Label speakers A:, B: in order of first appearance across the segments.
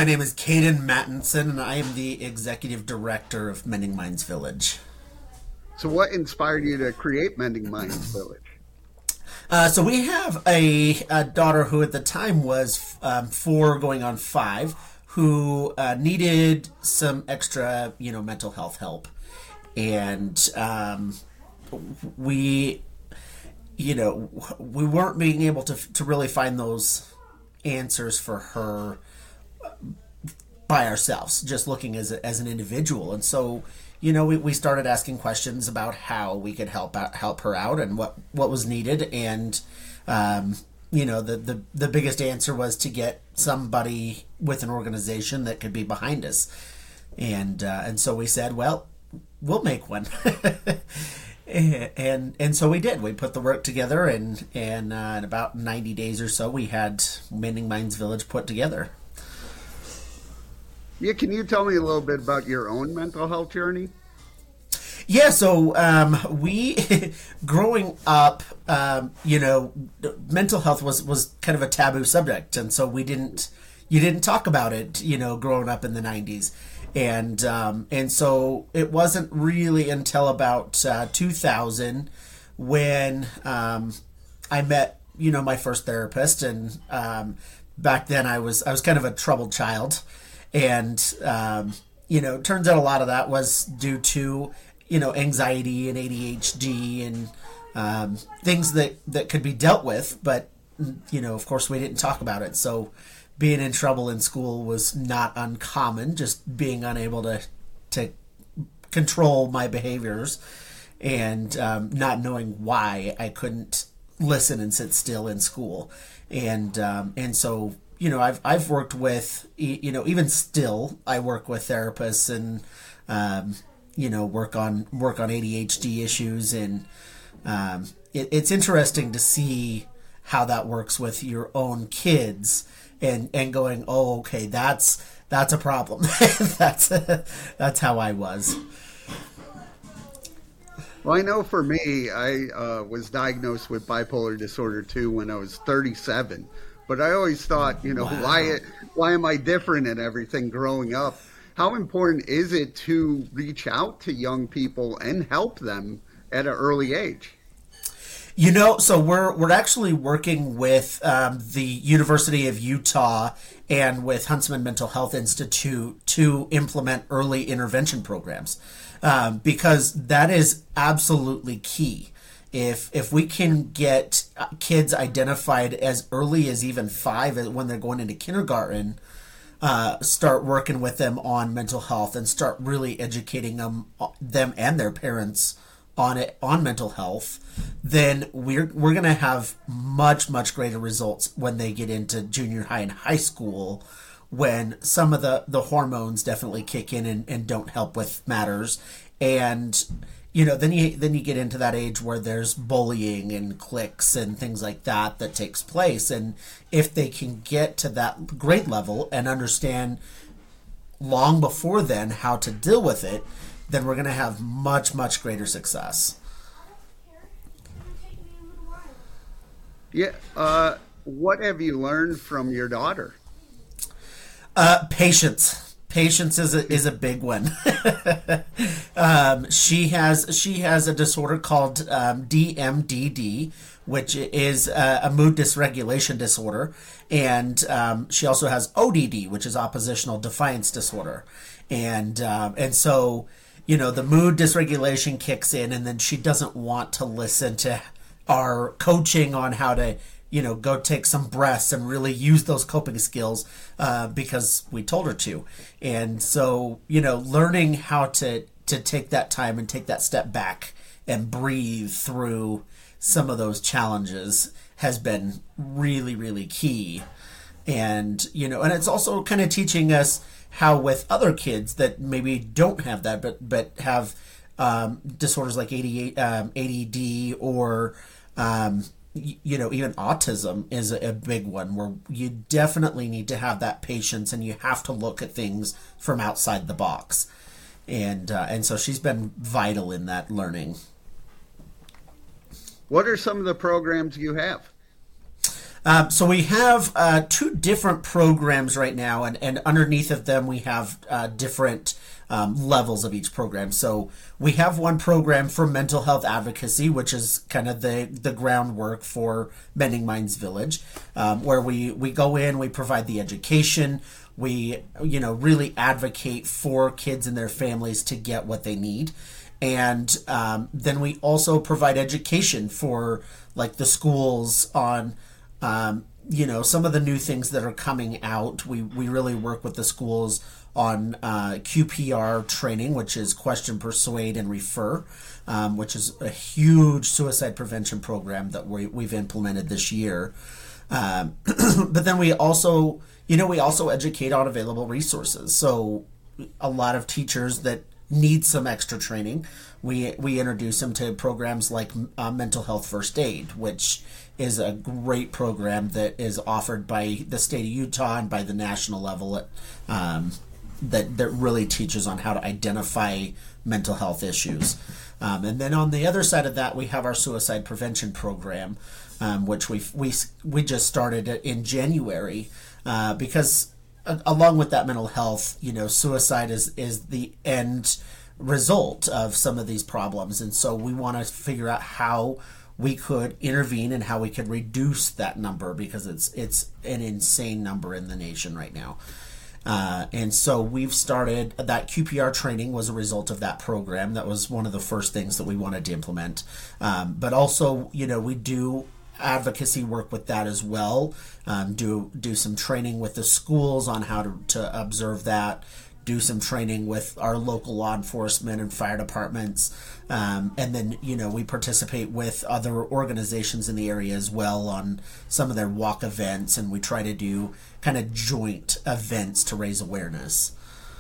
A: My name is Caden Mattinson, and I am the executive director of Mending Minds Village.
B: So, what inspired you to create Mending Minds Village?
A: So we have a daughter who at the time was 4 going on 5 who needed some extra, mental health help. And we, we weren't being able to really find those answers for her by ourselves, just looking as an individual. And so, we started asking questions about how we could help her out and what was needed. And, the biggest answer was to get somebody with an organization that could be behind us. And so we said, well, we'll make one. And so we did. We put the work together, and in about 90 days or so, we had Mending Minds Village put together.
B: Yeah, can you tell me a little bit about your own mental health journey?
A: Yeah, so we, growing up, mental health was kind of a taboo subject, and so you didn't talk about it, growing up in the 90s. And so it wasn't really until about 2000 when I met, my first therapist, and back then I was kind of a troubled child. And, turns out a lot of that was due to, anxiety and ADHD and things that could be dealt with. But, of course, we didn't talk about it. So being in trouble in school was not uncommon, just being unable to control my behaviors and not knowing why I couldn't listen and sit still in school. And so I've worked with, even still, I work with therapists and, work on ADHD issues. And it's interesting to see how that works with your own kids and going, oh, okay, that's a problem. That's how I was.
B: Well, I know for me, I was diagnosed with bipolar disorder 2 when I was 37. But I always thought,
A: Wow.
B: why am I different and everything growing up? How important is it to reach out to young people and help them at an early age?
A: So we're actually working with the University of Utah and with Huntsman Mental Health Institute to implement early intervention programs because that is absolutely key. If we can get kids identified as early as even 5 when they're going into kindergarten, start working with them on mental health and start really educating them and their parents on mental health, then we're going to have much greater results when they get into junior high and high school, when some of the hormones definitely kick in and don't help with matters. And then you get into that age where there's bullying and cliques and things like that takes place. And if they can get to that grade level and understand long before then how to deal with it, then we're going to have much greater success.
B: Yeah. What have you learned from your daughter?
A: Patience. Patience is a big one. She has a disorder called DMDD, which is a mood dysregulation disorder, and she also has ODD, which is oppositional defiance disorder, and so the mood dysregulation kicks in, and then she doesn't want to listen to our coaching on how to go take some breaths and really use those coping skills because we told her to. And so, learning how to take that time and take that step back and breathe through some of those challenges has been really key. And, and it's also kind of teaching us how with other kids that maybe don't have that, but have disorders like ADD or, even autism is a big one where you definitely need to have that patience and you have to look at things from outside the box. And so she's been vital in that learning.
B: What are some of the programs you have?
A: So we have two different programs right now, and underneath of them we have different levels of each program. So we have one program for mental health advocacy, which is kind of the groundwork for Mending Minds Village, where we go in, we provide the education, we really advocate for kids and their families to get what they need. And then we also provide education for like the schools on some of the new things that are coming out. We really work with the schools on QPR training, which is question, persuade, and refer, which is a huge suicide prevention program that we've implemented this year. But then we also educate on available resources. So a lot of teachers that need some extra training, we introduce them to programs like Mental Health First Aid, which is a great program that is offered by the state of Utah and by the national level that really teaches on how to identify mental health issues. And then on the other side of that, we have our suicide prevention program, which we just started in January, because along with that mental health, suicide is the end result of some of these problems. And so we want to figure out how we could intervene and how we could reduce that number, because it's an insane number in the nation right now. And so we've started that. QPR training was a result of that program. That was one of the first things that we wanted to implement. But also, we do advocacy work with that as well. Do some training with the schools on how to observe that. Do some training with our local law enforcement and fire departments. And then, we participate with other organizations in the area as well on some of their walk events, and we try to do kind of joint events to raise awareness.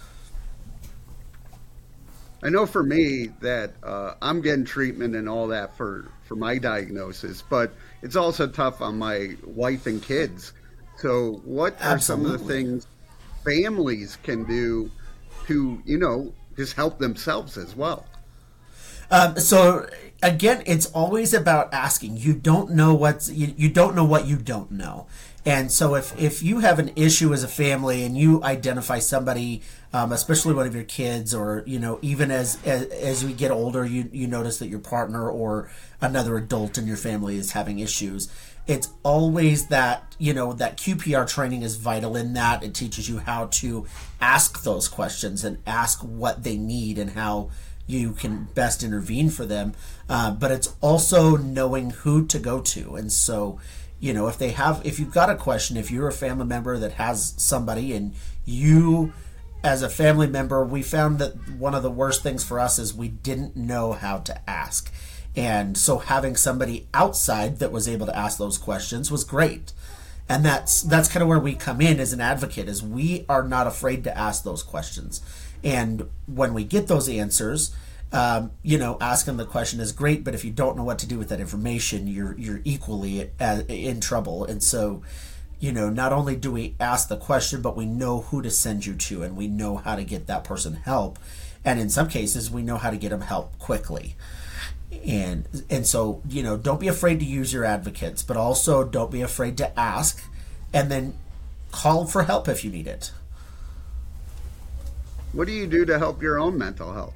B: I know for me that I'm getting treatment and all that for my diagnosis, but it's also tough on my wife and kids. So what are some of the things families can do to, just help themselves as well?
A: So again, it's always about asking. You don't know you don't know what you don't know. And so if you have an issue as a family and you identify somebody, especially one of your kids, or even as we get older, you notice that your partner or another adult in your family is having issues, it's always that that QPR training is vital in that. It teaches you how to ask those questions and ask what they need and how you can best intervene for them. But it's also knowing who to go to. And so, if you've got a question, if you're a family member that has somebody, and you as a family member, we found that one of the worst things for us is we didn't know how to ask. And so having somebody outside that was able to ask those questions was great. And that's kind of where we come in as an advocate, is we are not afraid to ask those questions. And when we get those answers, asking the question is great, but if you don't know what to do with that information, you're equally in trouble. And so, not only do we ask the question, but we know who to send you to, and we know how to get that person help. And in some cases, we know how to get them help quickly. And so, don't be afraid to use your advocates, but also don't be afraid to ask, and then call for help if you need it.
B: What do you do to help your own mental health?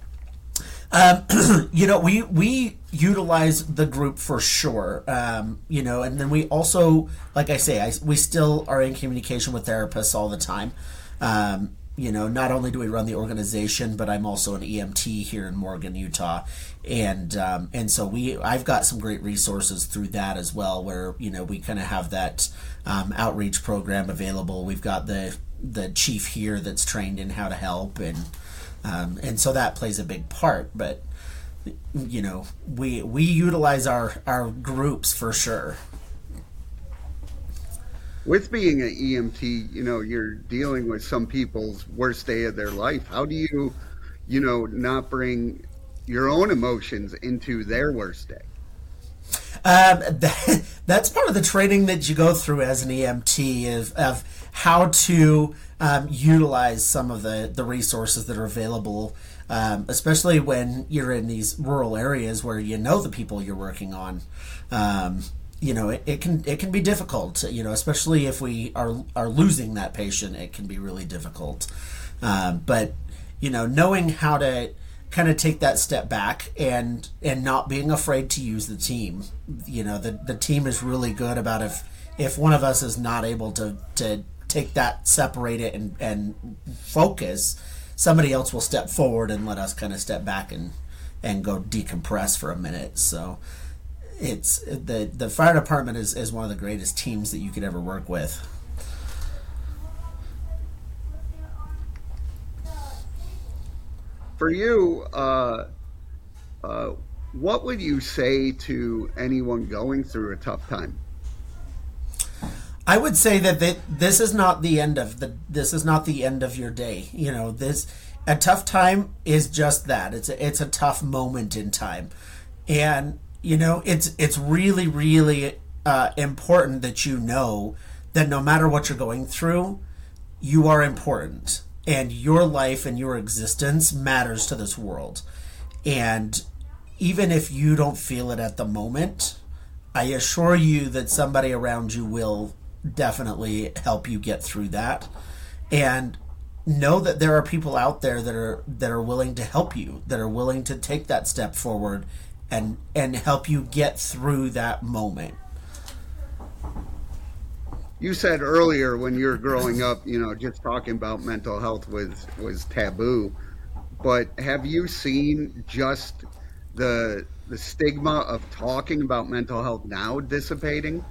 A: We utilize the group for sure. And then we also, like I say, we still are in communication with therapists all the time. Not only do we run the organization, but I'm also an EMT here in Morgan, Utah, and so I've got some great resources through that as well, where we kind of have that outreach program available. We've got the chief here that's trained in how to help, and so that plays a big part. But we utilize our groups for sure.
B: With being an EMT, you're dealing with some people's worst day of their life. How do you, not bring your own emotions into their worst day?
A: That's part of the training that you go through as an EMT, of how to utilize some of the resources that are available, especially when you're in these rural areas where the people you're working on. it can be difficult, especially if we are losing that patient. It can be really difficult. But knowing how to kind of take that step back and not being afraid to use the team. The team is really good about if one of us is not able to take that, separate it, and focus, somebody else will step forward and let us kind of step back and go decompress for a minute. So it's the fire department is one of the greatest teams that you could ever work with.
B: For you, what would you say to anyone going through a tough time?
A: I would say that this is not the end of your day. A tough time is just that. It's a tough moment in time, and it's really really important that that no matter what you're going through, you are important, and your life and your existence matters to this world. And even if you don't feel it at the moment, I assure you that somebody around you will definitely help you get through that. And know that there are people out there that are willing to help you, that are willing to take that step forward and help you get through that moment.
B: You said earlier when you were growing up, just talking about mental health was taboo. But have you seen just the stigma of talking about mental health now dissipating?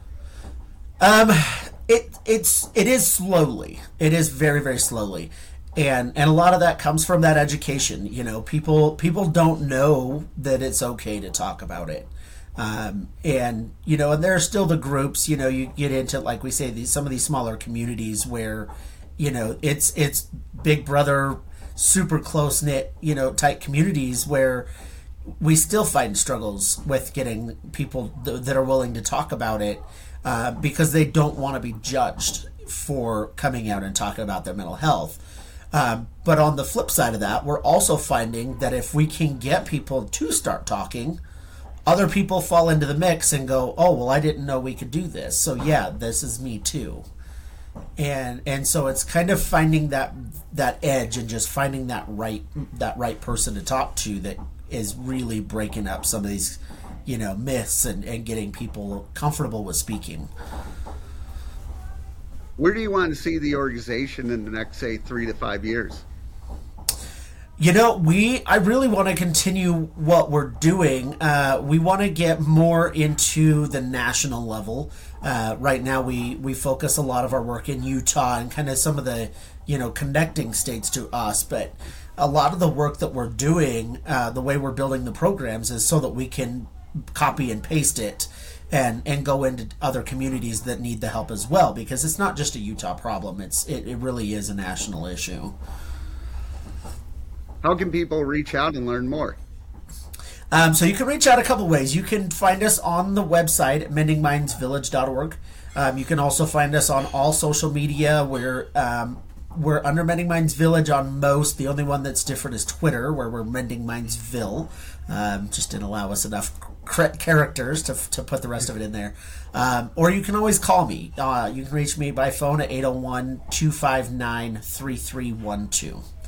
A: It is slowly. It is very, very slowly. And a lot of that comes from that education. People don't know that it's okay to talk about it. And there are still the groups, you get into, like we say, some of these smaller communities where, it's big brother, super close knit, tight communities where we still find struggles with getting people that are willing to talk about it, because they don't want to be judged for coming out and talking about their mental health. But on the flip side of that, we're also finding that if we can get people to start talking, other people fall into the mix and go, oh, well, I didn't know we could do this. So yeah, this is me too. And so it's kind of finding that edge and just finding that right person to talk to that is really breaking up some of these, myths and getting people comfortable with speaking.
B: Where do you want to see the organization in the next, say, 3 to 5 years?
A: I really want to continue what we're doing. We want to get more into the national level. Right now, we focus a lot of our work in Utah and kind of some of the, connecting states to us. But a lot of the work that we're doing, the way we're building the programs, is so that we can copy and paste it and go into other communities that need the help as well. Because it's not just a Utah problem. It really is a national issue.
B: How can people reach out and learn more?
A: So you can reach out a couple ways. You can find us on the website at mendingmindsvillage.org. You can also find us on all social media. We're under Mending Minds Village on most. The only one that's different is Twitter, where we're Mending Mindsville. Just didn't allow us enough characters to put the rest of it in there. Or you can always call me. You can reach me by phone at 801-259-3312.